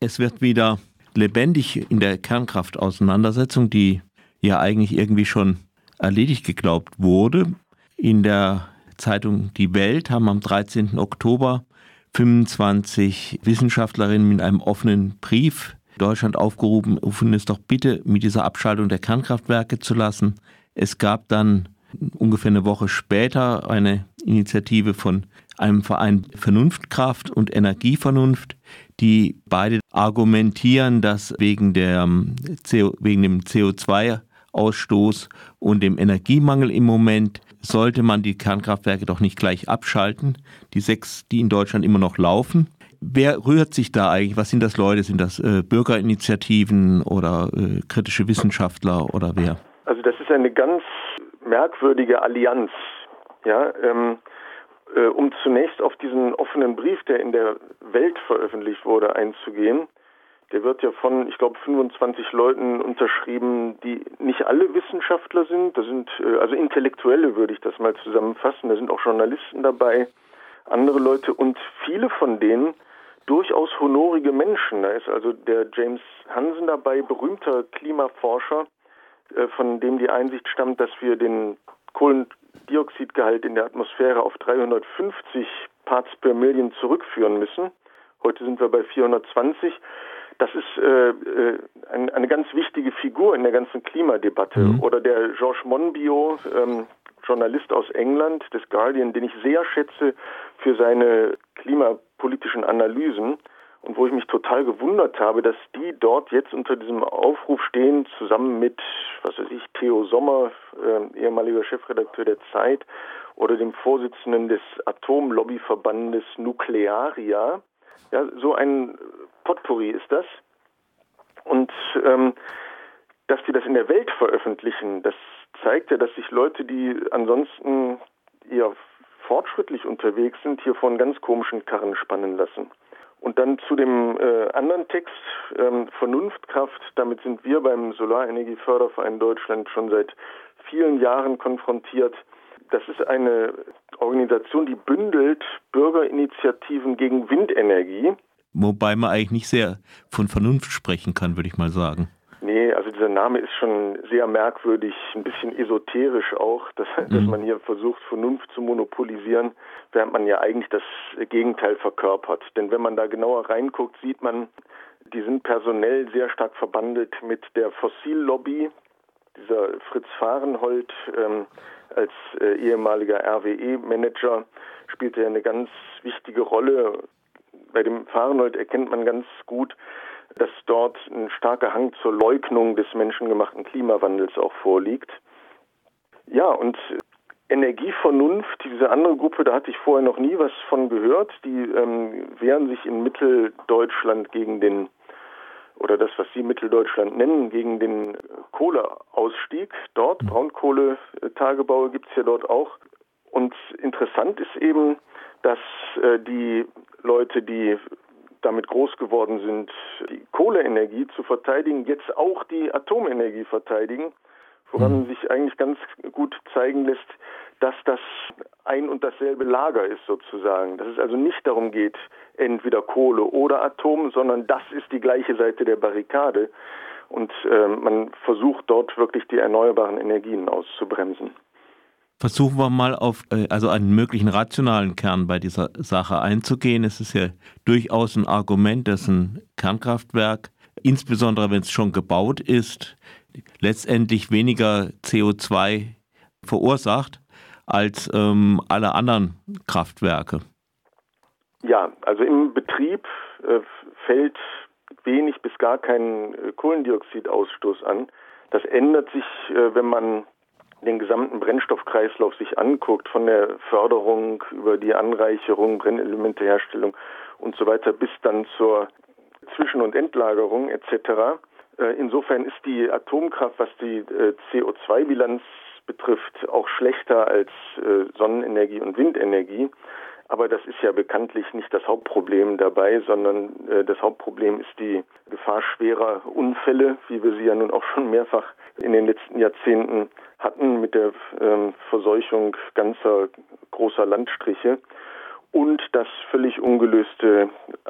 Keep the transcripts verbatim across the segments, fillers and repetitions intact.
Es wird wieder lebendig in der Kernkraftauseinandersetzung, die ja eigentlich irgendwie schon erledigt geglaubt wurde. In der Zeitung Die Welt haben am dreizehnten Oktober fünfundzwanzig Wissenschaftlerinnen mit einem offenen Brief Deutschland aufgerufen, es doch bitte mit dieser Abschaltung der Kernkraftwerke zu lassen. Es gab dann ungefähr eine Woche später eine Initiative von einem Verein Vernunftkraft und Energievernunft, die beide argumentieren, dass wegen, der C O, wegen dem C O zwei Ausstoß und dem Energiemangel im Moment sollte man die Kernkraftwerke doch nicht gleich abschalten, die sechs, die in Deutschland immer noch laufen. Wer rührt sich da eigentlich? Was sind das Leute? Sind das äh, Bürgerinitiativen oder äh, kritische Wissenschaftler oder wer? Also das ist eine ganz merkwürdige Allianz, ja, ähm, äh, um zunächst auf diesen offenen Brief, der in der Welt veröffentlicht wurde, einzugehen. Der wird ja von, ich glaube, fünfundzwanzig Leuten unterschrieben, die nicht alle Wissenschaftler sind. Da sind äh, also Intellektuelle, würde ich das mal zusammenfassen. Da sind auch Journalisten dabei, andere Leute und viele von denen durchaus honorige Menschen. Da ist also der James Hansen dabei, berühmter Klimaforscher, äh, von dem die Einsicht stammt, dass wir den Kohlendioxidgehalt in der Atmosphäre auf dreihundertfünfzig Parts per Million zurückführen müssen. Heute sind wir bei vierhundertzwanzig. Das ist äh, äh, ein, eine ganz wichtige Figur in der ganzen Klimadebatte. Mhm. Oder der Georges Monbiot, ähm, Journalist aus England, des Guardian, den ich sehr schätze für seine klimapolitischen Analysen und wo ich mich total gewundert habe, dass die dort jetzt unter diesem Aufruf stehen, zusammen mit, was weiß ich, Theo Sommer, äh, ehemaliger Chefredakteur der Zeit, oder dem Vorsitzenden des Atomlobbyverbandes Nuclearia. Ja, so ein Potpourri ist das. Und ähm, dass die das in der Welt veröffentlichen, das zeigt ja, dass sich Leute, die ansonsten eher fortschrittlich unterwegs sind, hier von ganz komischen Karren spannen lassen. Und dann zu dem äh, anderen Text, ähm, Vernunftkraft, damit sind wir beim Solarenergieförderverein Deutschland schon seit vielen Jahren konfrontiert. Das ist eine Organisation, die bündelt Bürgerinitiativen gegen Windenergie. Wobei man eigentlich nicht sehr von Vernunft sprechen kann, würde ich mal sagen. Nee, also dieser Name ist schon sehr merkwürdig, ein bisschen esoterisch auch, dass, mhm. dass man hier versucht, Vernunft zu monopolisieren, während man ja eigentlich das Gegenteil verkörpert. Denn wenn man da genauer reinguckt, sieht man, die sind personell sehr stark verbandelt mit der Fossillobby. Dieser Fritz Fahrenhold ähm, als äh, ehemaliger R W E-Manager spielt ja eine ganz wichtige Rolle. Bei dem Fahrenhold erkennt man ganz gut, dass dort ein starker Hang zur Leugnung des menschengemachten Klimawandels auch vorliegt. Ja, und Energievernunft, diese andere Gruppe, da hatte ich vorher noch nie was von gehört. Die ähm, wehren sich in Mitteldeutschland gegen den, oder das, was Sie Mitteldeutschland nennen, gegen den Kohleausstieg. Dort, Braunkohletagebaue gibt es ja dort auch. Und interessant ist eben, dass äh, die Leute, die damit groß geworden sind, die Kohleenergie zu verteidigen, jetzt auch die Atomenergie verteidigen, woran sich eigentlich ganz gut zeigen lässt, dass das ein und dasselbe Lager ist sozusagen. Dass es also nicht darum geht, entweder Kohle oder Atom, sondern das ist die gleiche Seite der Barrikade. Und äh, man versucht dort wirklich die erneuerbaren Energien auszubremsen. Versuchen wir mal auf also einen möglichen rationalen Kern bei dieser Sache einzugehen. Es ist ja durchaus ein Argument, dass ein Kernkraftwerk, insbesondere wenn es schon gebaut ist, letztendlich weniger C O zwei verursacht als ähm, alle anderen Kraftwerke. Ja, also im Betrieb äh, fällt wenig bis gar kein äh, Kohlendioxidausstoß an. Das ändert sich, äh, wenn man den gesamten Brennstoffkreislauf sich anguckt, von der Förderung über die Anreicherung, Brennelementeherstellung und so weiter bis dann zur Zwischen- und Endlagerung et cetera. Insofern ist die Atomkraft, was die C O zwei Bilanz betrifft, auch schlechter als Sonnenenergie und Windenergie. Aber das ist ja bekanntlich nicht das Hauptproblem dabei, sondern das Hauptproblem ist die Gefahr schwerer Unfälle, wie wir sie ja nun auch schon mehrfach in den letzten Jahrzehnten hatten mit der ähm, Verseuchung ganzer großer Landstriche. und das völlig ungelöste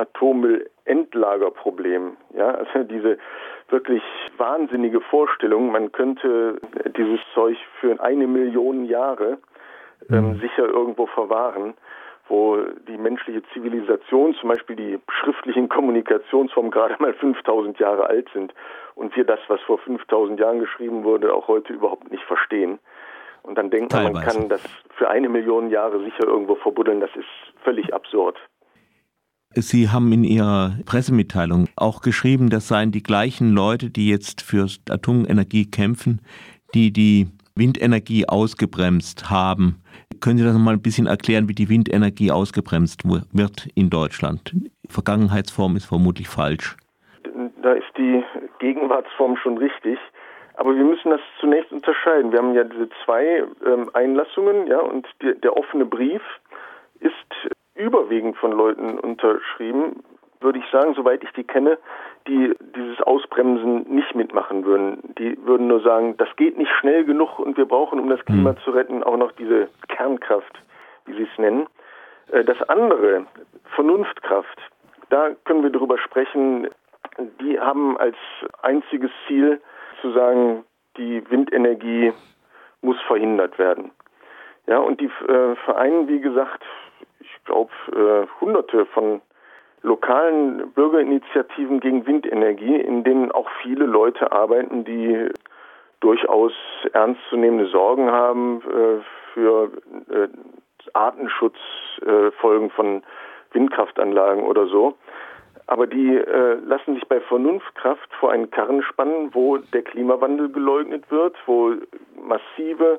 Atommüllendlagerproblem. Ja, also diese wirklich wahnsinnige Vorstellung, man könnte dieses Zeug für eine Million Jahre ähm, sicher irgendwo verwahren, wo die menschliche Zivilisation, zum Beispiel die schriftlichen Kommunikationsformen, gerade mal fünftausend Jahre alt sind und wir das, was vor fünftausend Jahren geschrieben wurde, auch heute überhaupt nicht verstehen. Und dann denkt man, man kann das für eine Million Jahre sicher irgendwo verbuddeln. Das ist völlig absurd. Sie haben in Ihrer Pressemitteilung auch geschrieben, das seien die gleichen Leute, die jetzt für Atomenergie kämpfen, die die Windenergie ausgebremst haben. Können Sie das noch mal ein bisschen erklären, wie die Windenergie ausgebremst wird in Deutschland? Vergangenheitsform ist vermutlich falsch. Da ist die Gegenwartsform schon richtig. Aber wir müssen das zunächst unterscheiden. Wir haben ja diese zwei ähm, Einlassungen, ja, und die, der offene Brief ist überwiegend von Leuten unterschrieben, würde ich sagen, soweit ich die kenne, die dieses Ausbremsen nicht mitmachen würden. Die würden nur sagen, das geht nicht schnell genug und wir brauchen, um das Klima zu retten, auch noch diese Kernkraft, wie sie es nennen. Äh, das andere, Vernunftkraft, da können wir darüber sprechen, die haben als einziges Ziel zu sagen, die Windenergie muss verhindert werden. Ja, und die äh, vereinen, wie gesagt, ich glaube, äh, hunderte von lokalen Bürgerinitiativen gegen Windenergie, in denen auch viele Leute arbeiten, die durchaus ernstzunehmende Sorgen haben äh, für äh, Artenschutzfolgen äh, von Windkraftanlagen oder so. Aber die äh, lassen sich bei Vernunftkraft vor einen Karren spannen, wo der Klimawandel geleugnet wird, wo massive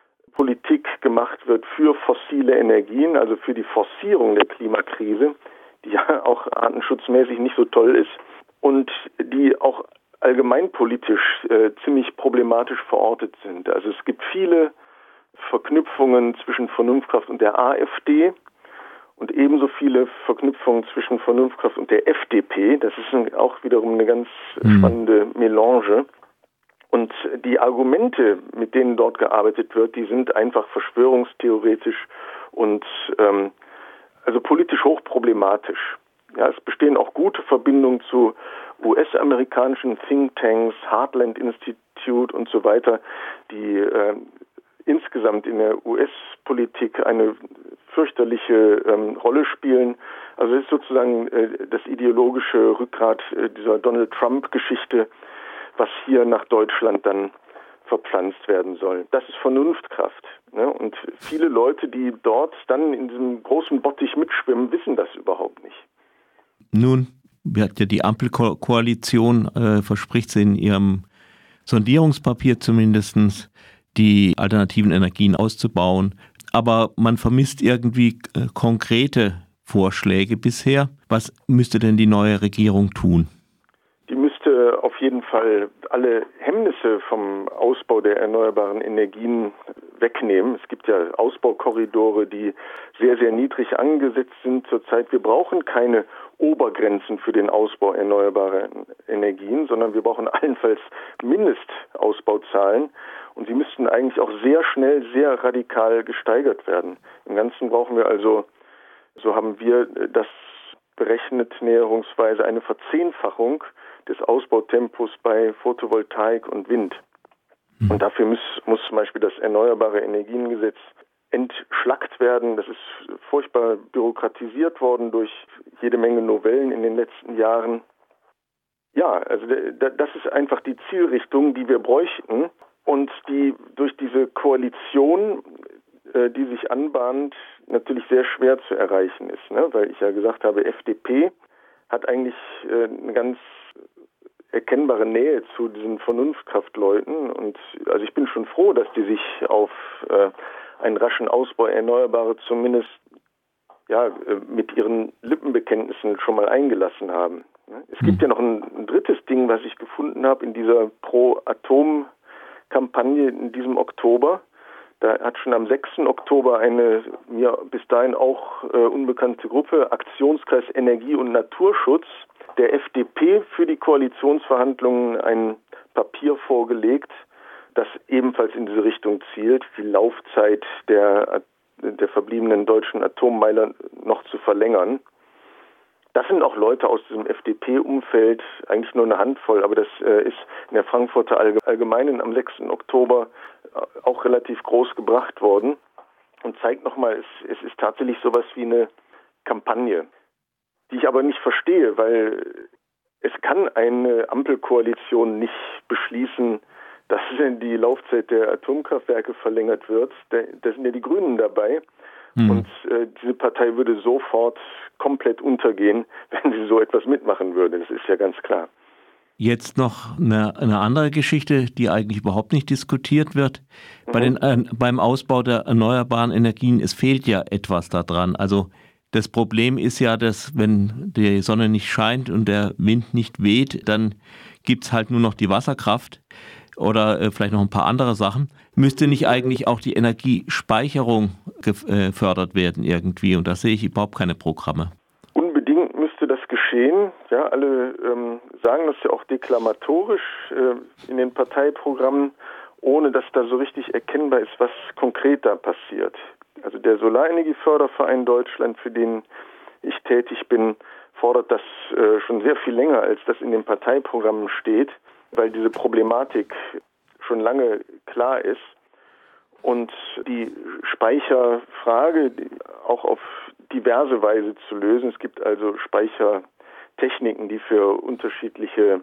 Politik gemacht wird für fossile Energien, also für die Forcierung der Klimakrise, die ja auch artenschutzmäßig nicht so toll ist und die auch allgemeinpolitisch äh, ziemlich problematisch verortet sind. Also es gibt viele Verknüpfungen zwischen Vernunftkraft und der AfD und ebenso viele Verknüpfungen zwischen Vernunftkraft und der F D P. Das ist auch wiederum eine ganz spannende Melange. Und die Argumente, mit denen dort gearbeitet wird, die sind einfach verschwörungstheoretisch und ähm, also politisch hochproblematisch. Ja, es bestehen auch gute Verbindungen zu U S-amerikanischen Thinktanks, Heartland Institute und so weiter, die äh, insgesamt in der U S-Politik eine fürchterliche ähm, Rolle spielen. Also es ist sozusagen äh, das ideologische Rückgrat äh, dieser Donald Trump-Geschichte, was hier nach Deutschland dann verpflanzt werden soll. Das ist Vernunftkraft. Ne? Und viele Leute, die dort dann in diesem großen Bottich mitschwimmen, wissen das überhaupt nicht. Nun, ja, die Ampelkoalition äh, verspricht sie in ihrem Sondierungspapier zumindest, die alternativen Energien auszubauen. Aber man vermisst irgendwie äh, konkrete Vorschläge bisher. Was müsste denn die neue Regierung tun? Die müsste auf jeden Fall alle Hemmnisse vom Ausbau der erneuerbaren Energien wegnehmen. Es gibt ja Ausbaukorridore, die sehr, sehr niedrig angesetzt sind zurzeit. Wir brauchen keine Obergrenzen für den Ausbau erneuerbarer Energien, sondern wir brauchen allenfalls Mindestausbauzahlen. Und sie müssten eigentlich auch sehr schnell, sehr radikal gesteigert werden. Im Ganzen brauchen wir also, so haben wir das berechnet, näherungsweise eine Verzehnfachung des Ausbautempos bei Photovoltaik und Wind. Und dafür muss, muss zum Beispiel das Erneuerbare Energiengesetz entschlackt werden. Das ist furchtbar bürokratisiert worden durch jede Menge Novellen in den letzten Jahren. Ja, also das ist einfach die Zielrichtung, die wir bräuchten und die durch diese Koalition, die sich anbahnt, natürlich sehr schwer zu erreichen ist, ne? Weil ich ja gesagt habe, F D P hat eigentlich eine ganz erkennbare Nähe zu diesen Vernunftkraftleuten und also ich bin schon froh, dass die sich auf äh, einen raschen Ausbau Erneuerbare zumindest ja mit ihren Lippenbekenntnissen schon mal eingelassen haben. Es gibt ja noch ein, ein drittes Ding, was ich gefunden habe in dieser Pro-Atom-Kampagne in diesem Oktober. Da hat schon am sechsten Oktober eine mir bis dahin auch äh, unbekannte Gruppe, Aktionskreis Energie und Naturschutz, der F D P für die Koalitionsverhandlungen ein Papier vorgelegt, das ebenfalls in diese Richtung zielt, die Laufzeit der der verbliebenen deutschen Atommeiler noch zu verlängern. Das sind auch Leute aus diesem F D P-Umfeld, eigentlich nur eine Handvoll, aber das äh, ist in der Frankfurter Allgemeinen am sechsten Oktober auch relativ groß gebracht worden und zeigt nochmal, es, es ist tatsächlich sowas wie eine Kampagne, die ich aber nicht verstehe, weil es kann eine Ampelkoalition nicht beschließen, dass die Laufzeit der Atomkraftwerke verlängert wird. Da, da sind ja die Grünen dabei. Hm. Und äh, diese Partei würde sofort komplett untergehen, wenn sie so etwas mitmachen würde. Das ist ja ganz klar. Jetzt noch eine, eine andere Geschichte, die eigentlich überhaupt nicht diskutiert wird. Mhm. Bei den, äh, beim Ausbau der erneuerbaren Energien, es fehlt ja etwas daran. Also das Problem ist ja, dass wenn die Sonne nicht scheint und der Wind nicht weht, dann gibt es halt nur noch die Wasserkraft oder äh, vielleicht noch ein paar andere Sachen. Müsste nicht eigentlich auch die Energiespeicherung gefördert werden irgendwie? Und da sehe ich überhaupt keine Programme. Unbedingt müsste das geschehen. Ja, alle ähm, sagen das ja auch deklamatorisch äh, in den Parteiprogrammen, ohne dass da so richtig erkennbar ist, was konkret da passiert. Also der Solarenergieförderverein Deutschland, für den ich tätig bin, fordert das äh, schon sehr viel länger, als das in den Parteiprogrammen steht, weil diese Problematik schon lange klar ist. Und die Speicherfrage auch auf diverse Weise zu lösen. Es gibt also Speichertechniken, die für unterschiedliche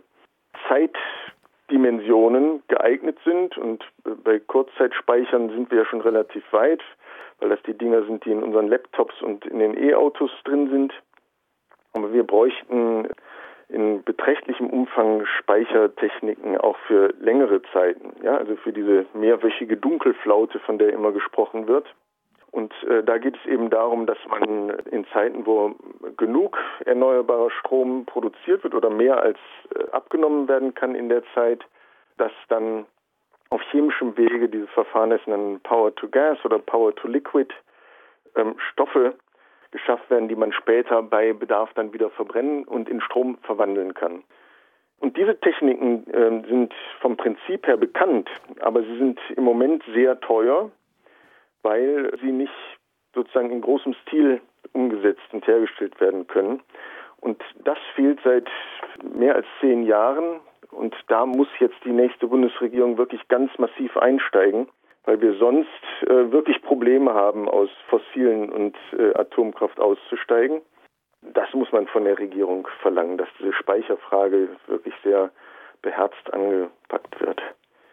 Zeitdimensionen geeignet sind. Und bei Kurzzeitspeichern sind wir ja schon relativ weit, weil das die Dinger sind, die in unseren Laptops und in den E-Autos drin sind. Aber wir bräuchten in beträchtlichem Umfang Speichertechniken auch für längere Zeiten, ja, also für diese mehrwöchige Dunkelflaute, von der immer gesprochen wird. Und äh, da geht es eben darum, dass man in Zeiten, wo genug erneuerbarer Strom produziert wird oder mehr als äh, abgenommen werden kann in der Zeit, dass dann auf chemischem Wege, diese Verfahren heißen dann Power to Gas oder Power to Liquid, ähm, Stoffe geschafft werden, die man später bei Bedarf dann wieder verbrennen und in Strom verwandeln kann. Und diese Techniken äh, sind vom Prinzip her bekannt, aber sie sind im Moment sehr teuer, weil sie nicht sozusagen in großem Stil umgesetzt und hergestellt werden können. Und das fehlt seit mehr als zehn Jahren. Und da muss jetzt die nächste Bundesregierung wirklich ganz massiv einsteigen, weil wir sonst äh, wirklich Probleme haben, aus fossilen und äh, Atomkraft auszusteigen. Das muss man von der Regierung verlangen, dass diese Speicherfrage wirklich sehr beherzt angepackt wird.